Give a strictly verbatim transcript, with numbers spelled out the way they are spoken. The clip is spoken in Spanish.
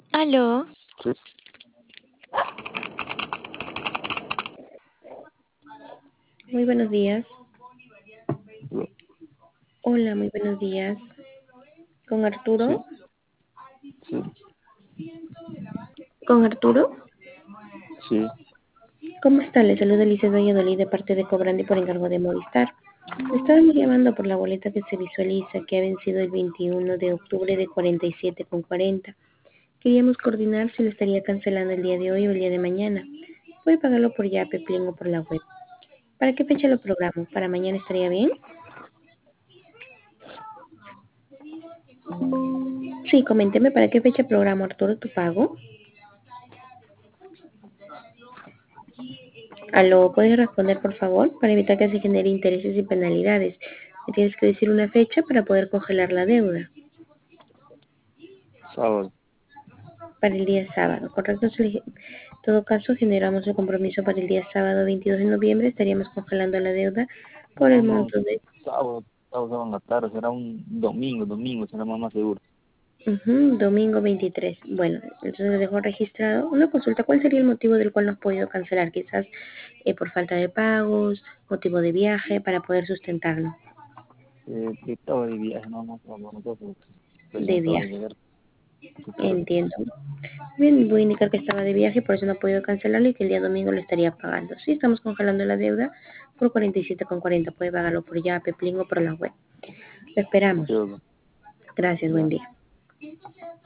Aló, Sí, Muy buenos días. lo- Hola, muy buenos días. ¿Con sí, Arturo? sí, ¿Con Arturo? sí, ¿Cómo está? Le saluda Alicia Valladolid de parte de Cobrandi por encargo de Movistar. Le estábamos llamando por la boleta que se visualiza que ha vencido el veintiuno de octubre de cuarenta y siete con cuarenta. Queríamos coordinar si lo estaría cancelando el día de hoy o el día de mañana. Puede pagarlo por Yape, Plin o por la web. ¿Para qué fecha lo programo? ¿Para mañana estaría bien? Sí, coménteme para qué fecha programo, Arturo, tu pago. Aló, ¿puedes responder por favor? Para evitar que se genere intereses y penalidades. Me tienes que decir una fecha para poder congelar la deuda. sábado. Para el día sábado, ¿correcto? En todo caso, generamos el compromiso para el día sábado veintidós de noviembre. Estaríamos congelando la deuda por No, el no, monto de sábado, sábado en la tarde, será un domingo, domingo, será más, más seguro. ujú, domingo veintitrés. Bueno, entonces lo dejo registrado. Una consulta, ¿cuál sería el motivo del cual no has podido cancelar? Quizás eh, por falta de pagos, motivo de viaje, para poder sustentarlo. Eh, que estaba de viaje, no, no, no, no, no, no, recién De acabo de viaje, llegar, sí, correcto. entiendo. Bien, voy a indicar que estaba de viaje, por eso no ha podido cancelarlo y que el día domingo le estaría pagando. Sí, estamos congelando la deuda por cuarenta y siete con cuarenta. Puede pagarlo por Yape, Plin o por la web. Lo esperamos. Sí, ok, Gracias, buen ya. día.